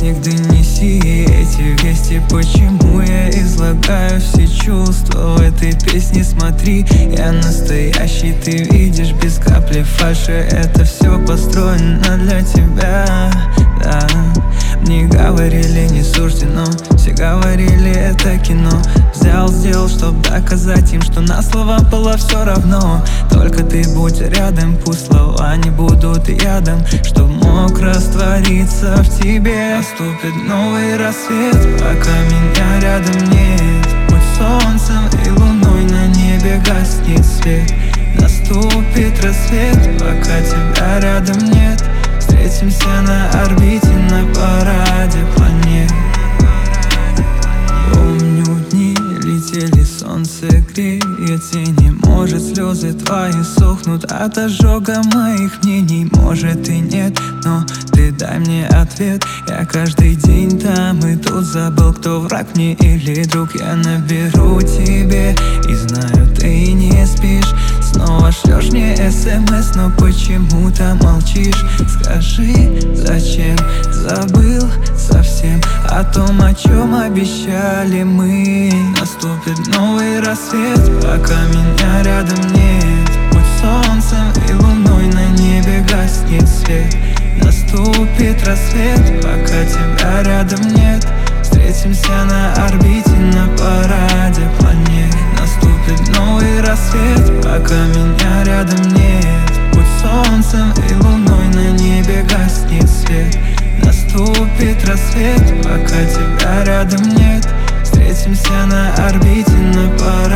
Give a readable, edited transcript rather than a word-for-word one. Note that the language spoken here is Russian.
денег донеси эти вести. Почему я излагаю все чувства в этой песне? Смотри, я настоящий, ты видишь, без капли фальши. Это все построено для тебя, да. Мне говорили, не суждено, все говорили, это кино. Взял, сделал, чтоб доказать им, что на слова было все равно. Только ты будь рядом, пусть слова не будут ядом, чтоб мог раствориться в тебе. Наступит новый рассвет, пока меня рядом нет. Будь солнцем и луной, на небе гаснет свет. Наступит рассвет, пока тебя рядом нет. Встретимся на орбите, на параде планет. Помню дни, летели, солнце греет тени. Может, слезы твои сохнут от ожога моих мнений. Может и нет, но ты дай мне ответ. Я каждый день там и тут забыл, кто враг мне или друг. Я наберу тебе и знаю, ты не спишь. Снова шлешь мне СМС, но почему-то молчишь. Скажи, зачем забыл совсем о том, о чем обещали мы. Наступит новый рассвет, пока меня рядом нет. Будь солнцем и луной, на небе гаснет свет. Наступит рассвет, пока тебя рядом нет. Встретимся на орбите, на параде планет. Наступит новый рассвет, пока меня рядом нет. Будь солнцем и луной, на небе гаснет свет. Наступит рассвет, пока тебя рядом нет. Встретимся на орбите, на параде.